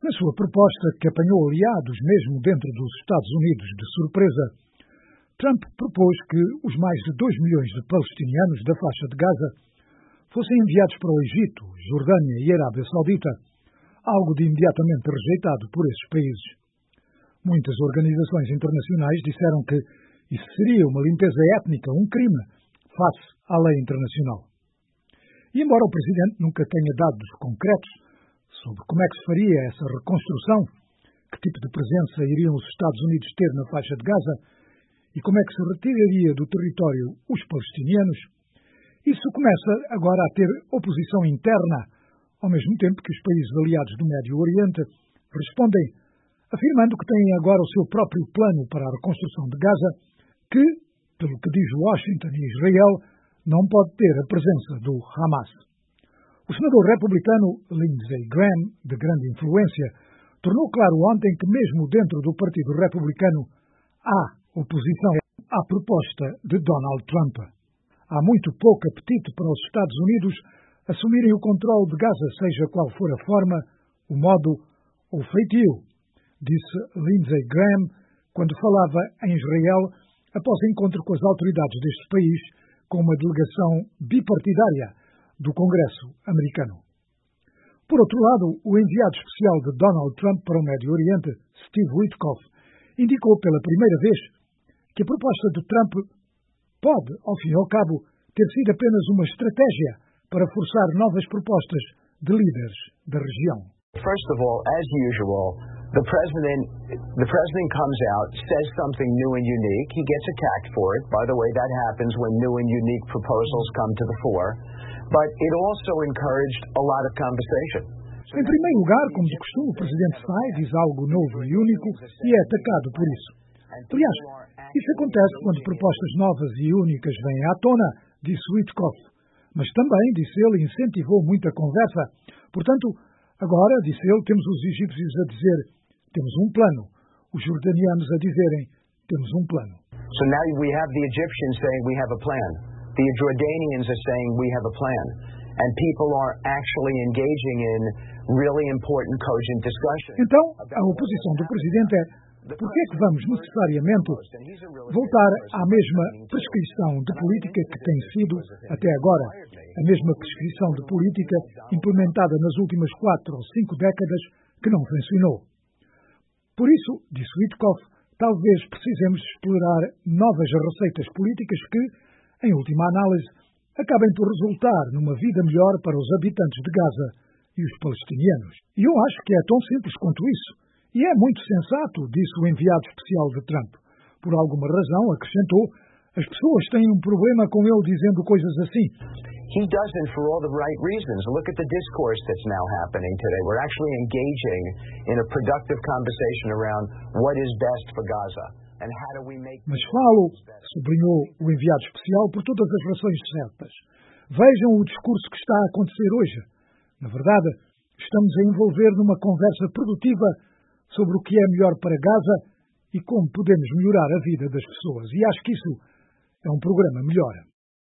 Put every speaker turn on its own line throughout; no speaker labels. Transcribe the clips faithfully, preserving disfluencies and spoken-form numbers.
Na sua proposta, que apanhou aliados mesmo dentro dos Estados Unidos de surpresa, Trump propôs que os mais de dois milhões de palestinianos da faixa de Gaza fossem enviados para o Egito, Jordânia e Arábia Saudita, algo de imediatamente rejeitado por esses países. Muitas organizações internacionais disseram que isso seria uma limpeza étnica, um crime, face à lei internacional. E embora o Presidente nunca tenha dados concretos sobre como é que se faria essa reconstrução, que tipo de presença iriam os Estados Unidos ter na faixa de Gaza e como é que se retiraria do território os palestinianos, isso começa agora a ter oposição interna, ao mesmo tempo que os países aliados do Médio Oriente respondem, afirmando que têm agora o seu próprio plano para a reconstrução de Gaza, que, pelo que diz Washington e Israel, não pode ter a presença do Hamas. O senador republicano Lindsey Graham, de grande influência, tornou claro ontem que mesmo dentro do Partido Republicano há oposição à proposta de Donald Trump. Há muito pouco apetite para os Estados Unidos assumirem o controle de Gaza, seja qual for a forma, o modo ou o feitio, disse Lindsey Graham quando falava em Israel após encontro com as autoridades deste país com uma delegação bipartidária do Congresso americano. Por outro lado, o enviado especial de Donald Trump para o Médio Oriente, Steve Witkoff, indicou pela primeira vez que a proposta de Trump pode, ao fim e ao cabo, ter sido apenas uma estratégia para forçar novas propostas de líderes da região.
First of all, as usual, the president the president comes out, says something new and unique. He gets attacked for it. By the way, that happens when new and unique proposals come to the fore. But it also encouraged a lot of conversation.
Em primeiro lugar, como de costume, o presidente sai, diz algo novo e único e é atacado por isso. Aliás, isso acontece quando propostas novas e únicas vêm à tona, disse Witkoff. Mas também, disse ele, incentivou muita conversa. Portanto, agora, disse ele, temos os egípcios a dizer, temos um plano. Os jordanianos a dizerem, temos um plano.
So now we have the Egyptians saying we have a plan. The Jordanians are saying we have a plan. And people are actually engaging in really important, cogent discussion.
Então, a oposição do presidente é, por que é que vamos necessariamente voltar à mesma prescrição de política que tem sido, até agora, a mesma prescrição de política implementada nas últimas quatro ou cinco décadas que não funcionou? Por isso, disse Witkoff, talvez precisemos explorar novas receitas políticas que, em última análise, acabem por resultar numa vida melhor para os habitantes de Gaza e os palestinianos. E eu acho que é tão simples quanto isso. E é muito sensato, disse o enviado especial de Trump. Por alguma razão, acrescentou, as pessoas têm um problema com ele dizendo coisas assim.
He doesn't for all the right reasons. Look at the discourse that's now happening today. We're actually engaging in a productive conversation around what is best for Gaza. And how do we make...
Mas falo, sublinhou o enviado especial, por todas as razões certas. Vejam o discurso que está a acontecer hoje. Na verdade, estamos a envolver numa conversa produtiva sobre o que é melhor para Gaza e como podemos melhorar a vida das pessoas. E acho que isso é um programa melhor.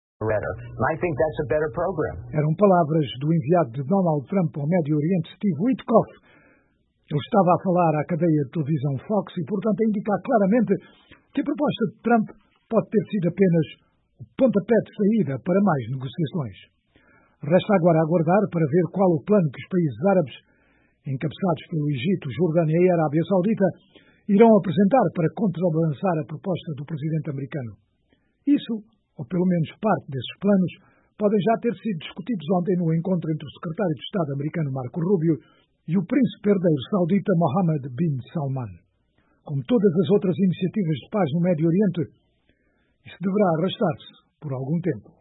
I think that's a better program.
Eram palavras do enviado de Donald Trump ao Médio Oriente, Steve Witkoff. Ele estava a falar à cadeia de televisão Fox e, portanto, a indicar claramente que a proposta de Trump pode ter sido apenas o pontapé de saída para mais negociações. Resta agora aguardar para ver qual o plano que os países árabes, encabeçados pelo Egito, Jordânia e Arábia Saudita, irão apresentar para contrabalançar a proposta do presidente americano. Isso, ou pelo menos parte desses planos, podem já ter sido discutidos ontem no encontro entre o secretário de Estado americano Marco Rubio e o príncipe herdeiro saudita Mohammed bin Salman. Como todas as outras iniciativas de paz no Médio Oriente, isso deverá arrastar-se por algum tempo.